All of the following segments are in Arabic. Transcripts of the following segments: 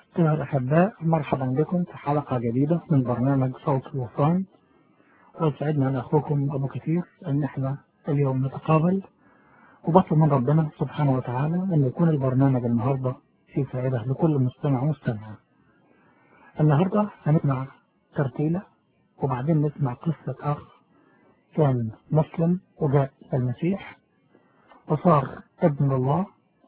أيها الأحباء، مرحبا بكم في حلقة جديدة من برنامج صوت الوصال. ويسعدنا أن أخوكم أبو كثير أن احنا اليوم نتقابل، وبطلب من ربنا سبحانه وتعالى أن يكون البرنامج النهاردة في فائدة لكل مستمع ومستمعة. النهاردة هنسمع ترتيلة، وبعدين نسمع قصة أخ كان مسلم وجاء المسيح وصار ابن الله،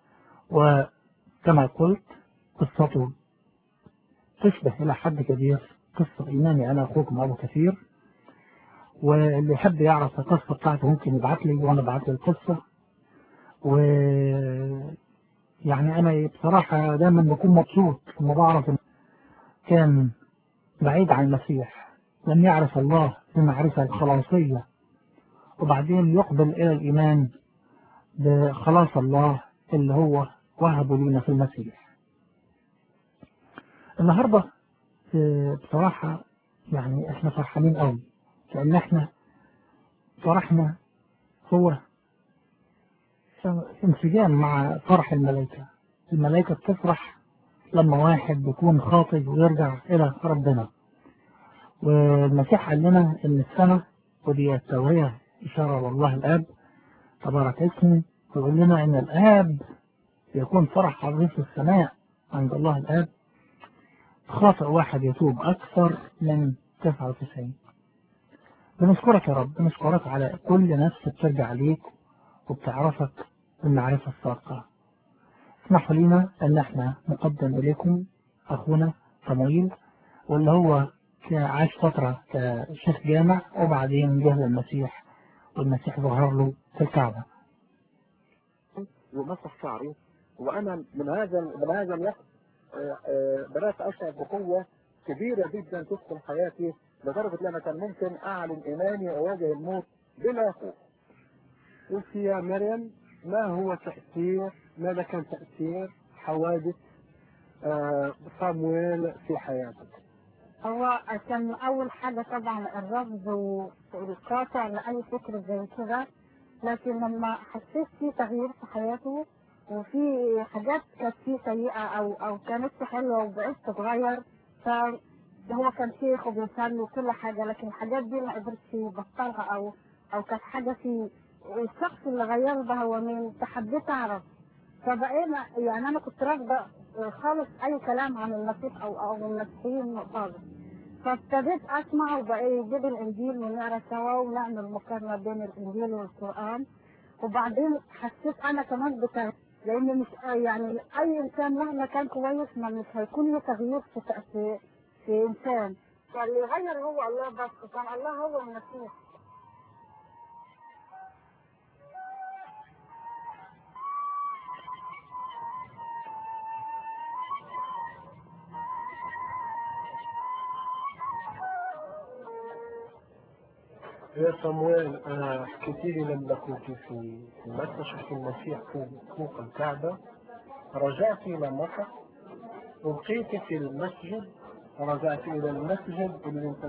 وكما قلت قصته تشبه إلى حد كبير قصة إيماني أنا أخوكم أبو كثير. واللي يحب يعرف القصة بتاعته ممكن يبعت لي وأنا أبعت له القصة. ويعني أنا بصراحة دايما بكون مبسوط لما بعرف إن كان بعيد عن المسيح، لم يعرف الله بمعرفة الخلاصية، وبعدين يقبل إلى الإيمان بخلاص الله اللي هو وهبه لنا في المسيح. النهاردة بصراحة يعني احنا فرحانين قوي، لأن احنا فرحنا هو انسجام مع فرح الملائكة. الملائكة بتفرح لما واحد بيكون خاطئ ويرجع إلى ربنا. والمسيح قال لنا إن السنة ودي التوهية إشارة والله الآب تبارك اسمه، ويقول لنا إن الآب يكون فرح عظيم في السماء عند الله الآب خاطئ واحد يتوب أكثر من 99. بنشكرك يا رب، بنشكرك على كل نفس بترجع ليك وبتعرفك بالمعرفة الصادقة. اسمحوا لنا ان احنا نقدم اليكم اخونا صمويل، واللي هو عاش فترة كشيخ جامع وبعدين جه للمسيح، والمسيح ظهر له في الكعبة ومسح شعري. وانا من هذا الوقت بدات اشعر بقوه كبيره جدا تدخل حياتي، لدرجه ان انا كان ممكن اعلن ايماني واواجه الموت بلا خوف. قلت يا مريم، ماذا كان تأثير حوادث صامويل في حياتك؟ هو كان أول حاجة طبعا الرفض والقاطع لأي فكر زي كده، لكن لما حسيت في تغيير في حياته وفي حاجات كانت فيه سيئة أو كانت حلوة وبقيت تتغير، فهو كان شيخ وبيصلي وكل حاجة، لكن الحاجات دي ما قدرتش يبطلها أو كانت حاجة فيه. الشخص اللي غيره ده هو مين؟ حبيت أعرف، فبقينا يعني أنا كنت رافضة خالص أي كلام عن المسيح أو المسيحيين خالص، فابتديت اسمع وبقى يجيب الانجيل ونقرا سوا ونعمل مقارنه بين الانجيل والقران. وبعدين حسيت انا كمان لان مش يعني اي انسان مهما كان كويس ما مش هيكون له تغيير في انسان، فاللي يغير هو الله بس، كان الله هو المسيح. يا صمويل، حكيتي لي لما كنت في مكة شفت المسيح فوق الكعبة، رجعت إلى مصر وبقيت في المسجد، رجعت إلى المسجد اللي أنت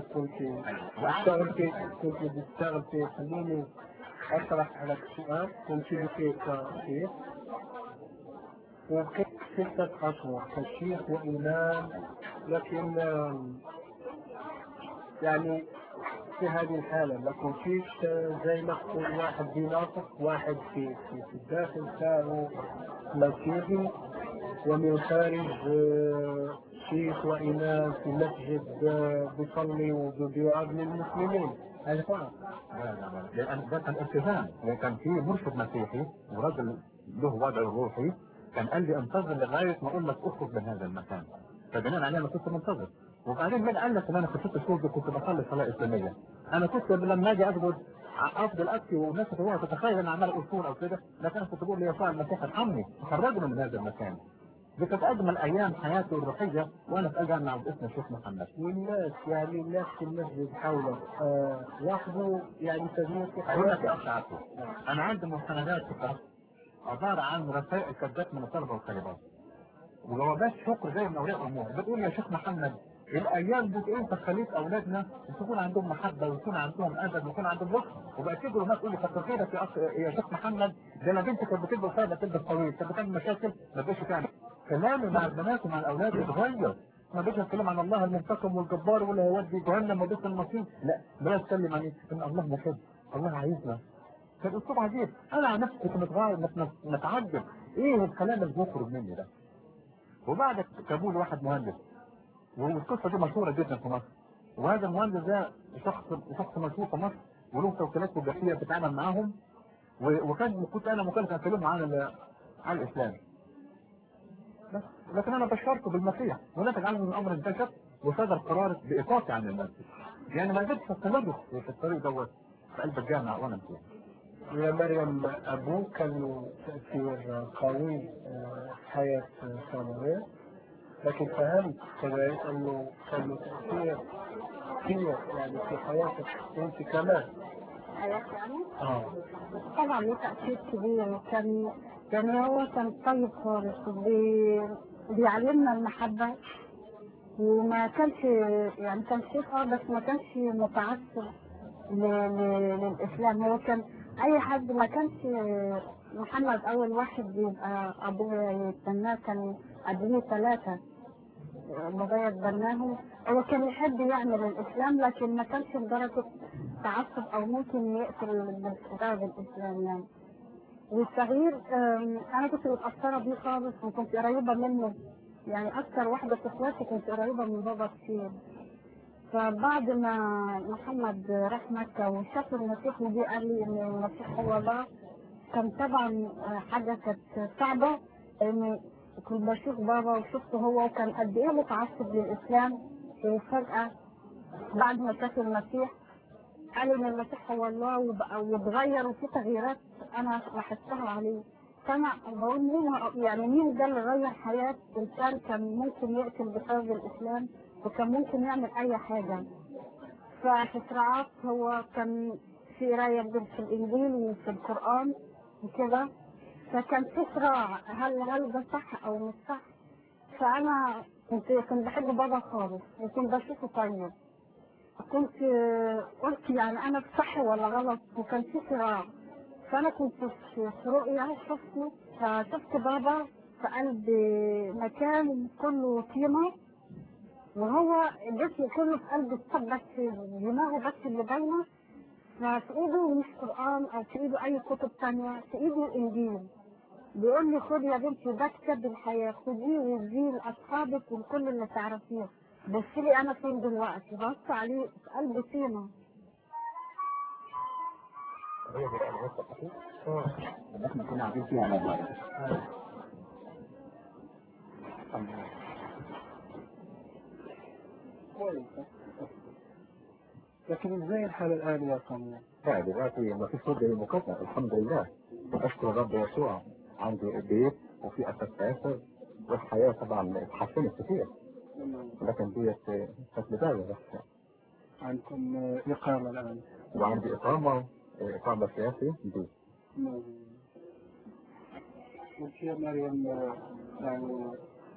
كنت بتشتغل فيه. خليني أطرح عليك سؤال. كنت بكيت كشيخ وبقيت 6 أشهر كشيخ وإمام، لكن يعني في هذه الحالة ما كنتيش زي ما تقول واحد بيناطق واحد في الداخل تاعه مسيحي، ومن الخارج شيخ وإمام في مسجد بيصلي وبيوعظ للمسلمين. هذا فرق. لأن ده كان التزام، وكان في مرشد مسيحي ورجل له وضع روحي كان قال لي انتظر لغاية ما أقول لك اخرج من هذا المكان، فبناء عليه أنا كنت منتظر. وبعدين من قال لك ان انا في 6 شهور كنت بصلي صلاه اسلاميه؟ انا كنت لما اجي اسجد افضل ابكي والناس تتخيل ان عمال اصول او كده، لكن انا كنت بقول ليسوع المسيح ارحمني خرجنا من هذا المكان. دي كانت اجمل ايام حياتي الروحيه وانا في اجمع باسم الشيخ محمد. والناس يعني الناس في المسجد حولك لاحظوا يعني تغيير في اقول لك حياتك؟ يا اخ عبد، انا عندي مستندات عباره عن رسائل كتبت من الطلبه والطالبات وجوابات شكر زي من اولياء الامور، بتقول يا شيخ محمد الايام دي انت خليت اولادنا يكون عندهم محبه ويكون عندهم ادب ويكون عندهم لطف، وبقى تيجوا هناك تقول لي كتر خيرك يا شيخ محمد، ده انا بنتي كانت بتلبس فاضيه تلبس طويل، كانت بتعمل مشاكل ما بقتش تعمل. كلامي مع البنات ومع الاولاد اتغير. ما بقيتش اتكلم عن الله المنتقم والجبار واللي هيودي جهنم وبئس المصير، لا بقيت اتكلم عن ايه؟ ان الله محب، الله عايزنا. كان اسلوب عجيب. انا عن نفسي كنت متعجب ايه الكلام اللي بيخرج مني ده. وبعد جابوا لي واحد مهندس، والقصه دي مشهوره جدا في مصر، وهذا المهندس ده شخص مشهور في مصر وله توكيلات وجهيه بتتعامل معاهم، كنت انا مكلف اكلمه عن الاسلام. بس لكن انا بشرته بالمسيح ونتج عنه من الامر انتشر وصدر قرار بايقافي عن المسجد. يعني ما قدرتش استمر في الطريق دوت في قلب الجامعه وانا مسيح. يا مريم، أبوك كان له تأثير قوي في حياة صامويل، لكن فهمت كذلك أنه كان له تأثير كبير يعني في حياتك أنت كمان. حياتي يعني؟ آه. طبعا له تأثير كبير. كان يعني هو كان طيب خالص بيعلمنا المحبة، وما كانش يعني كان شيخ بس ما كانش متعصب للإسلام. هو كان أي حد ما كانش محمد أول واحد بيبقى أبوه يتبناه، كان قبليه 3 بابايا اتبناهم. هو كان يحب يعمل الإسلام لكن ما كانش لدرجة تعصب أو ممكن يقتل بسبب الإسلام يعني. والصغير أنا كنت متأثرة بيه خالص وكنت قريبة منه، يعني أكثر واحدة في إخواتي كنت قريبة من بابا كتير. فبعد ما محمد راح مكة وشاف المسيح وجي قال لي إن المسيح هو الله، كان طبعا حاجة كانت صعبة، إن كنت بشوف بابا وشفته هو وكان قد إيه متعصب للإسلام، وفجأة بعد ما شاف المسيح قال إن المسيح هو الله واتغير وفي تغييرات أنا لاحظتها عليه. فأنا بقول مين ده اللي غير حياة إنسان كان ممكن يقتل بسبب الإسلام وكان ممكن يعمل أي حاجة. ففي صراعات هو كان في قراية في الإنجيل وفي القرآن وكده، فكان في صراع هل ده صح أو مش صح. فأنا كنت بحب بابا خالص وكنت بشوفه طيب، كنت قلت يعني أنا صح ولا غلط، وكان في صراع. فأنا كنت في رؤيا فشفت بابا في قلب مكان كله طينة، وهو جسمه كله في قلب الطب بس دماغه بس اللي باينة. ففي ايده مش قرآن او في ايده اي كتب تانية، في ايده انجيل. بيقول لي خد يا بنتي ده كتاب الحياة، خديه واديه لاصحابك ولكل اللي تعرفيه. بص لي انا فين دلوقتي، بص عليه في قلب طينة. هي دي بقى الغرفه الحقيقيه اللي احنا كنا قاعدين فيها مع بعض. كويس. لكن ازاي الحال الآن يا صامويل؟ لا دلوقتي ما فيش مده للمكافاه الحمد لله، اشكر الرب يسوع. عندي بيت وفي اساس اسر والحياه طبعا اتحسنت كتير، لكن ديت كانت بدايه بس. عندكم إقامة الآن؟ وعندي إقامة سياسي دي. وش يا مريم يعني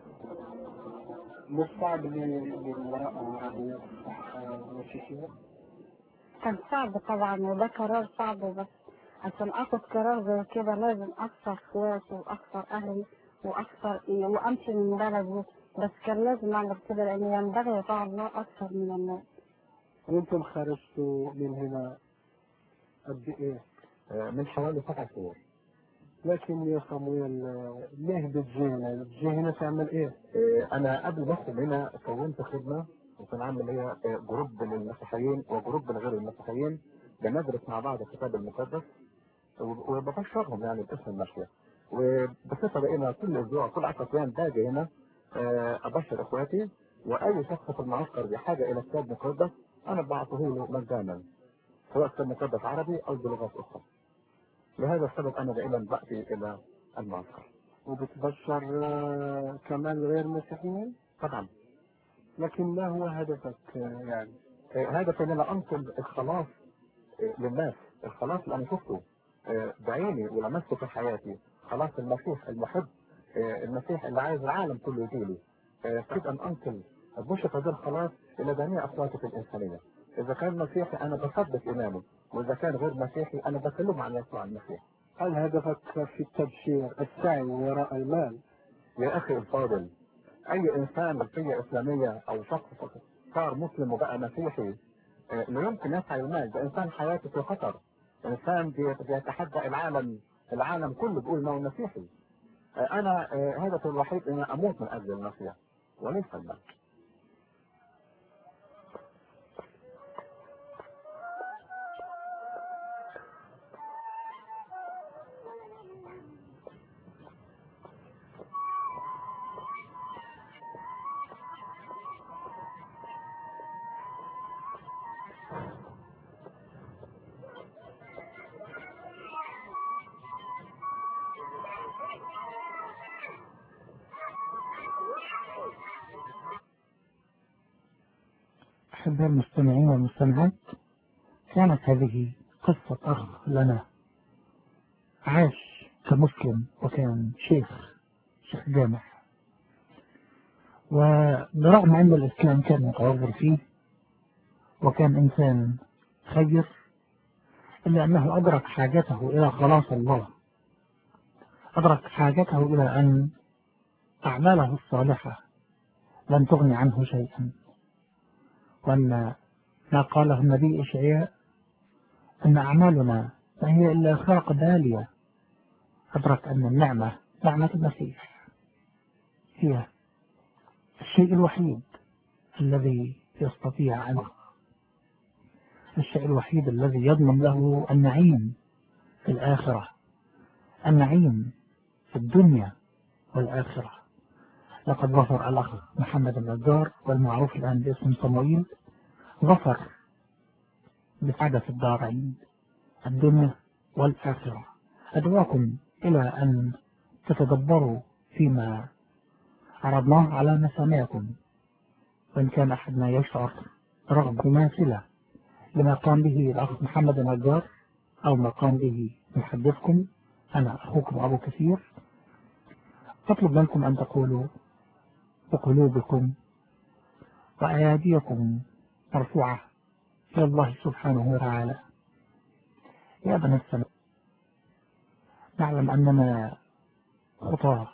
مش صعب للمرأة العربية تصبح مسيحية؟ كان صعب طبعا وده قرار صعب، بس عشان اخد قرار زي كده لازم اخسر اخواتي واخسر اهلي واخسر وامشي من بلدي، بس كان لازم اعمل كده لان ينبغي يطاع الله اكثر من الناس. وانتم خرجتوا من هنا قد ايه؟ من حوالي 7 شهور. لكن يا صمويل ليه بتجي هنا تعمل ايه؟ انا قبل ما ادخل هنا كونت خدمه وكان عامل هي جروب للمسيحيين وجروب لغير المسيحيين، بندرس مع بعض الكتاب المقدس وببشرهم يعني باسم المسيح. وبصفه دائمه كل اسبوع كل 10 ايام باجي هنا ابشر اخواتي، واي شخص في المعسكر بحاجه الى كتاب مقدس انا بعطيه له مجانا، سواء كتاب مقدس عربي او بلغات اخرى. لهذا السبب انا دائما باتي الى المعسكر. وبتبشر كمان غير مسيحيين؟ طبعا. لكن ما هو هدفك يعني؟ هدفي ان انا انقل الخلاص للناس، الخلاص اللي انا شفته بعيني ولمسته في حياتي، خلاص المسيح المحب، المسيح اللي عايز العالم كله يجيله. كيف ان انقل بشرة هذا الخلاص الى جميع اصواتي في الانسانيه. اذا كان مسيحي انا بصدق ايمانه، واذا كان غير مسيحي انا بكلمه عن يسوع المسيح. هل هدفك في التبشير السعي وراء المال؟ يا أخي الفاضل، أي إنسان بقية إسلامية أو شخص صار مسلم وبقى مسيحي لا يمكن يسعى المال. ده إنسان حياته في خطر، إنسان بيتحدى العالم كله بيقول إنه مسيحي. أنا هدفي الوحيد إني أموت من أجل المسيح وليس المال. أحباء المستمعين والمستمعات، كانت هذه قصة أخ لنا عاش كمسلم وكان شيخ جامع، وبرغم أن الإسلام كان متوغل فيه وكان إنسان خير، إلا أنه أدرك حاجته إلى خلاص الله، أدرك حاجته إلى أن أعماله الصالحة لن تغني عنه شيئا، وأن ما قاله النبي إشعياء أن أعمالنا ما هي إلا خرق بالية. أدرك أن النعمة نعمة المسيح هي الشيء الوحيد الذي يستطيع أن الشيء الوحيد الذي يضمن له النعيم في الآخرة، النعيم في الدنيا والآخرة. لقد ظفر الأخ محمد النجار والمعروف الآن باسم صموئيل، ظفر بسعادة الدارين الدنيا والآخرة. أدعوكم إلى أن تتدبروا فيما عرضناه على مسامعكم، وإن كان أحدنا يشعر رغبة مماثلة لما قام به الأخ محمد النجار أو ما قام به محدثكم، أنا أخوكم أبو كثير، أطلب منكم أن تقولوا بقلوبكم وأياديكم مرفوعة إلى الله سبحانه وتعالى: يا بني السماء، نعلم أننا خطاة،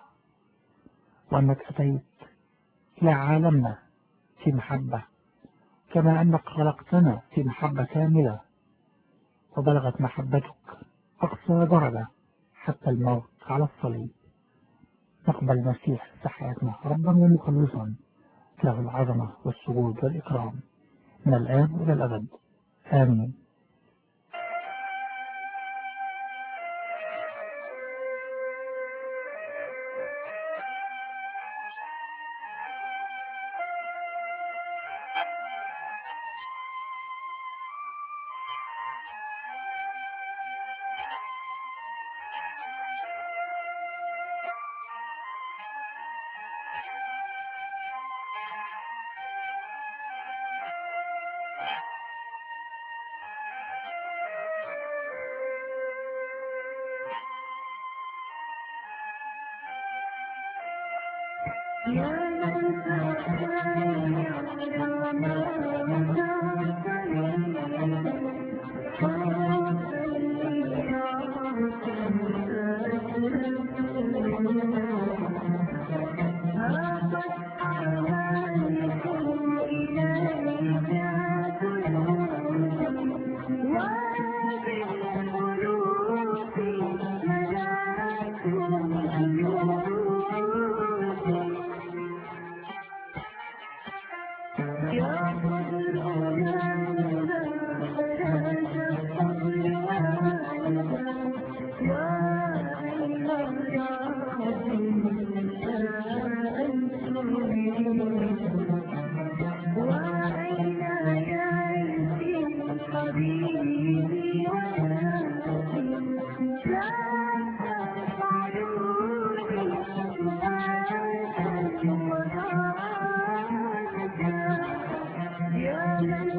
وأنك أتيت إلى عالمنا في محبة، كما أنك خلقتنا في محبة كاملة، وبلغت محبتك أقصى درجة حتى الموت على الصليب. نقبل المسيح في حياتنا ربا ومخلصا، له العظمة والسجود والإكرام من الآن إلى الأبد، آمين. يا من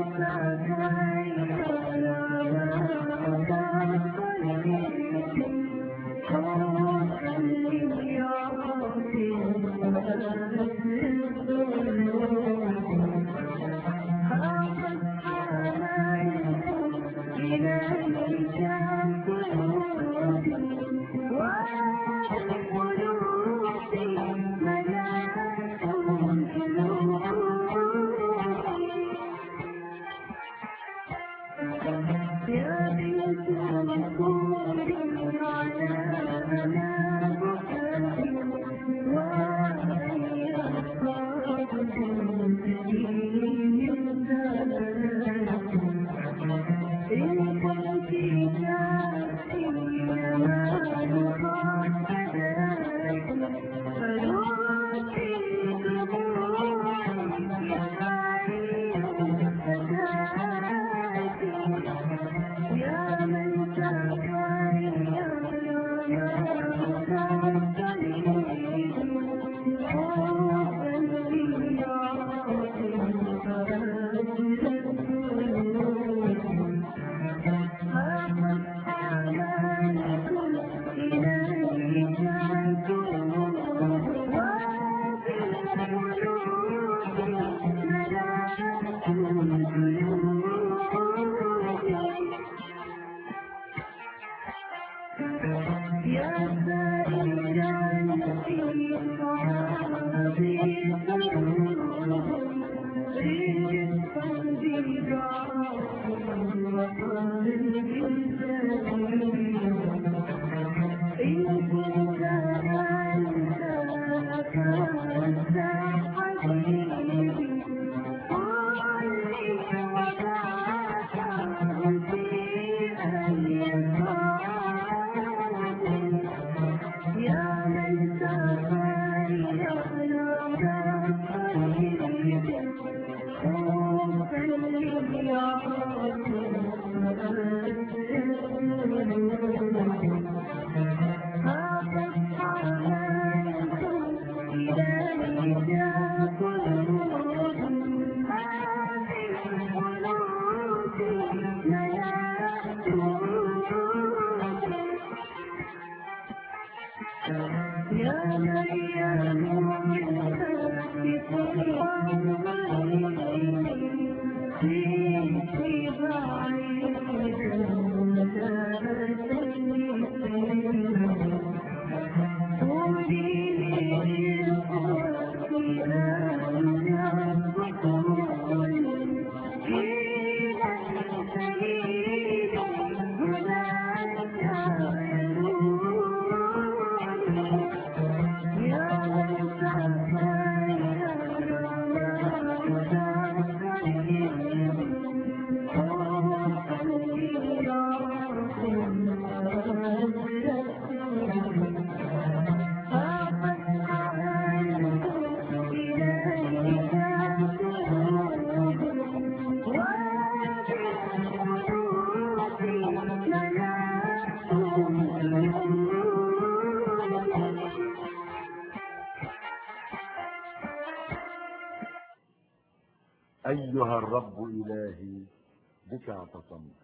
أيها الرب إلهي بك اعتصمت.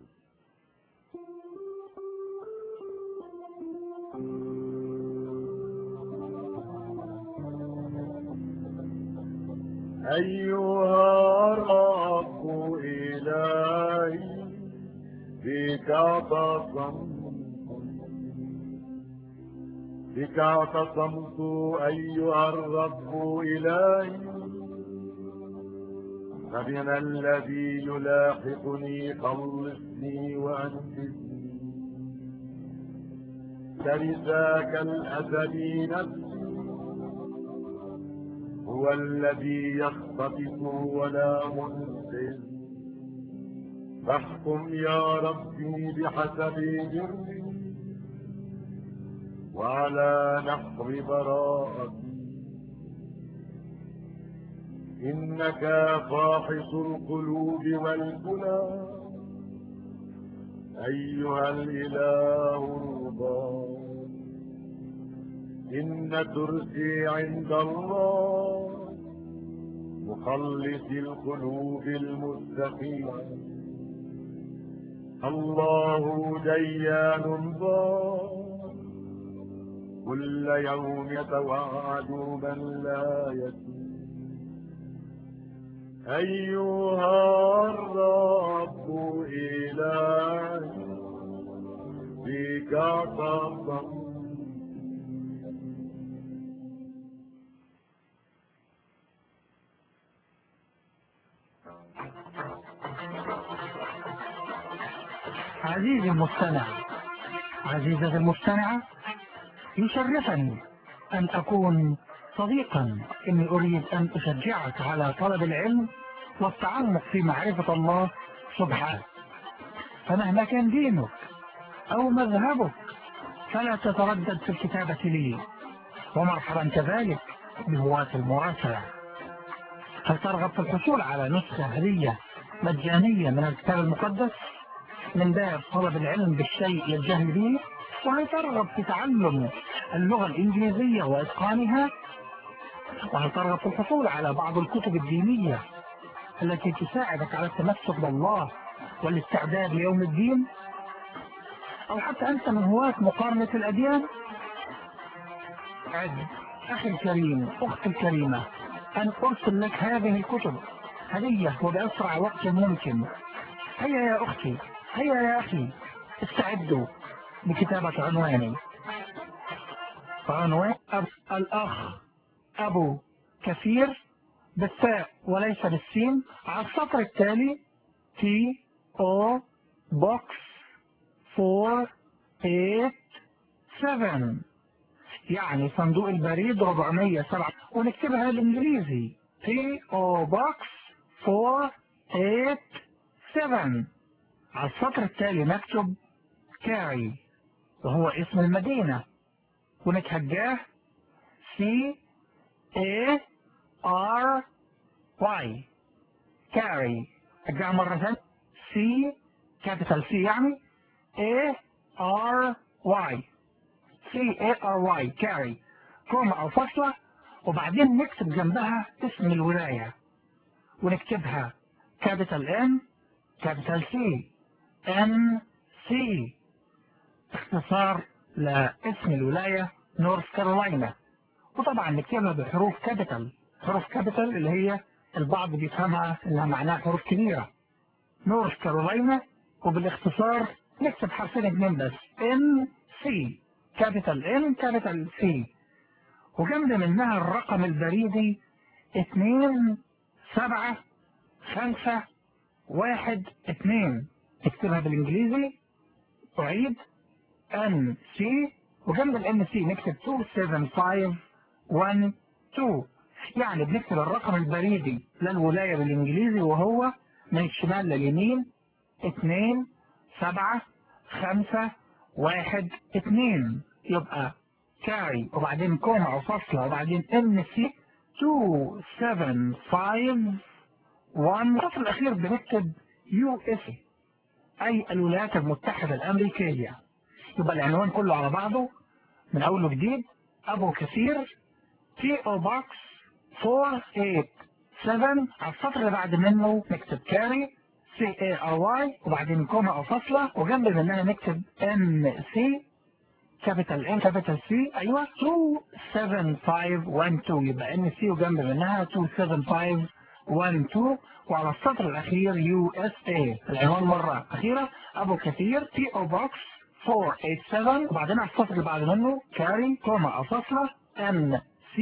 أيها الرب إلهي بك اعتصمت، بك اعتصمت أيها الرب إلهي، فمن الذي يلاحقني خلصني وأنقذني. لذاك الأزلي نفسي هو الذي يختطف ولا منقذ. فاحكم يا ربي بحسب بري وعلى نحو براءتي، إنك فاحص القلوب والكلى أيها الإله الرضا. إن ترسي عند الله مخلص القلوب المستقيمة. الله ديان ضار كل يوم يتوعد من لا يتوب. أيها الرب إلهي بك اعتصمت. عزيزي المستمع، عزيزتي المستمعة، يشرفني أن أكون صديقا، إني أريد أن أشجعك على طلب العلم والتعمق في معرفة الله سبحانه. فمهما كان دينك أو مذهبك فلا تتردد في الكتابة لي، ومرحبا كذلك بهواة المراسلة. هل ترغب في الحصول على نسخة هدية مجانية من الكتاب المقدس من باب طلب العلم بالشيء للجهل به؟ وهل ترغب في تعلم اللغة الإنجليزية وإتقانها؟ وهل ترغب في الحصول على بعض الكتب الدينية التي تساعدك على التمسك بالله والاستعداد ليوم الدين؟ أو حتى أنت من هواة مقارنة الأديان؟ عد أخي الكريم، أختي الكريمة، أن أرسل لك هذه الكتب هدية وبأسرع وقت ممكن. هيا يا أختي، هيا يا أخي، استعدوا بكتابة عنواني. عنوان الأخ أبو كثير بالتاء وليس بالسين، على السطر التالي P.O. Box 487، يعني صندوق البريد 407، ونكتبها بالإنجليزي P.O. Box 487. على السطر التالي نكتب كاري وهو اسم المدينة، ونتهجاه C-A-R-Y كاري. أرجع مرة ثانية C كابيتال C يعني A-R-Y C-A-R-Y كاري، كوما أو فاصلة، وبعدين نكتب جنبها اسم الولاية ونكتبها كابيتال N كابيتال C NC، اختصار لاسم الولاية نورث كارولاينا. وطبعا نكتبها بحروف كابيتال، حروف كابيتال اللي هي البعض بيفهمها انها معناها حروف كبيرة، نورث كارولاينا، وبالاختصار نكتب حرفين اتنين بس NC كابيتال N كابيتال C، وجنب منها الرقم البريدي 27512. نكتبها بالانجليزي، أعيد NC، وجنب NC نكتب 27512، يعني بنكتب الرقم البريدي للولاية بالانجليزي وهو من الشمال لليمين 27512، يبقى كاري وبعدين كوما أو فاصلة وبعدين NC 275. الخط الأخير بنكتب USA أي الولايات المتحدة الأمريكية. يبقى العنوان كله على بعضه من أول وجديد، أبو كثير P.O. Box 487. على السطر اللي بعد منه نكتب كاري C-A-R-Y وبعدين كوما أو فاصلة، وجنب منها نكتب NC كابيتال N كابيتال C، أيوة 27512، يبقى NC وجنب منها 27512. وعلى السطر الأخير USA. العنوان مرة أخيرة أبو كثير P.O. Box 487، وبعدين على السطر اللي بعد منه كاري كوما أو فاصلة NC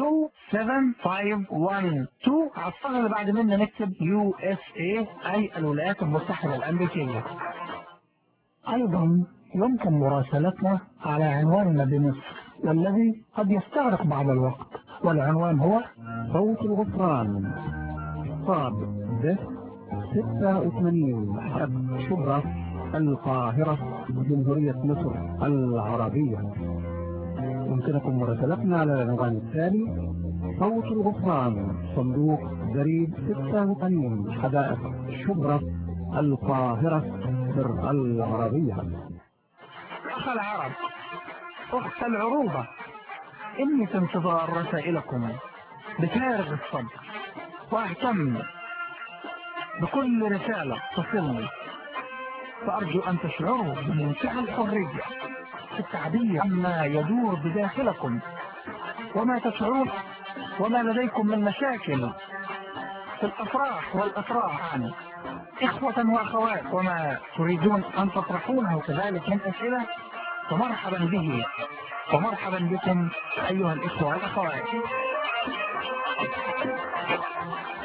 27512. على السطر اللي بعد منه نكتب USA أي الولايات المتحدة الأمريكية. أيضا يمكن مراسلتنا على عنواننا بمصر والذي قد يستغرق بعض الوقت، والعنوان هو صوت الغفران، صاد ب 86 حرب شبرا، القاهرة، جمهورية مصر العربية. يمكنكم مراسلتنا على العنوان التالي صوت الغفران، صندوق بريد 86 حدائق شبرا، القاهرة، مصر العربية. أخ العرب، أخت العروبة، إني في انتظار رسائلكم بفارغ الصبر، وأهتم بكل رسالة تصلني، فأرجو أن تشعروا بمنتهى الحرية في التعبير عما يدور بداخلكم وما تشعرون وما لديكم من مشاكل في الأفراح والأفراح عنه، إخوة وأخوات، وما تريدون أن تطرحونه كذلك من أسئلة، فمرحبا به ومرحبا بكم أيها الإخوة والأخوات.